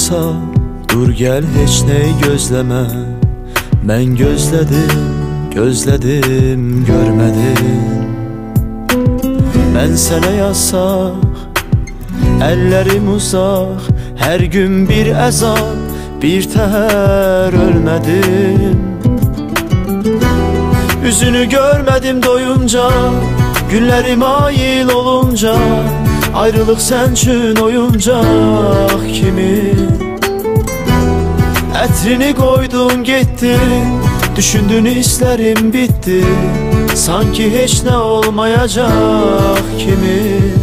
qısa, dur gəl heç nəyi gözləmə. Mən gözlədim, gözlədim, görmədim. Mən sənə yazsaq, əllərim uzaq, hər gün bir əzab, bir təhər ölmədim. Üzünü görmədim doyunca, günlərim ayıl olunca, ayrılıq sən üçün oyuncaq kimi. Ətrini qoydun getdin, düşündün hislərim bitdi, sanki heç nə olmayacaq kimi.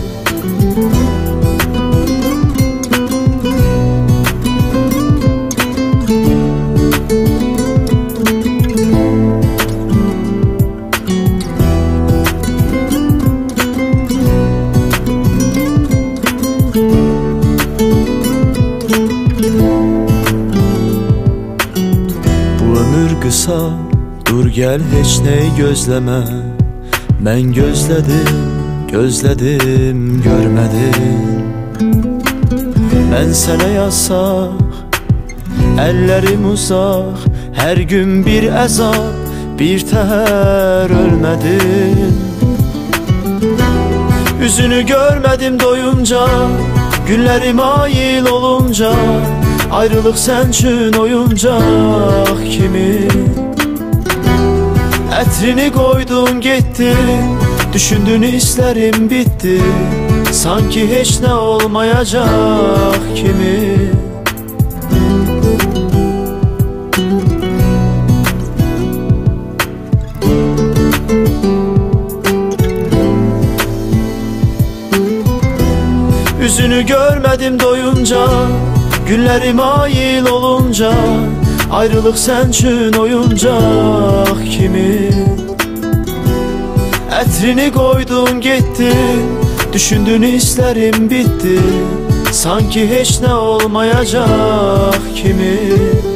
Qısa, dur gəl heç nəyi gözləmə. Mən gözlədim, gözlədim, görmədim. Mən sənə yazsaq, əllərim uzaq, hər gün bir əzab, bir təhər ölmədim. Üzünü görmədim doyunca, günlərim ayıl olunca, ayrılıq sən üçün oyuncaq kimi. Ətrini qoydun getdin, düşündün hislərim bitdi, sanki heç nə olmayacaq kimi. Üzünü görmədim doyunca, günlərim ayıl olunca, ayrılıq sən üçün oyuncaq kimi. Ətrini qoydun getdin, düşündün hislərim bitdi, sanki heç nə olmayacaq kimi.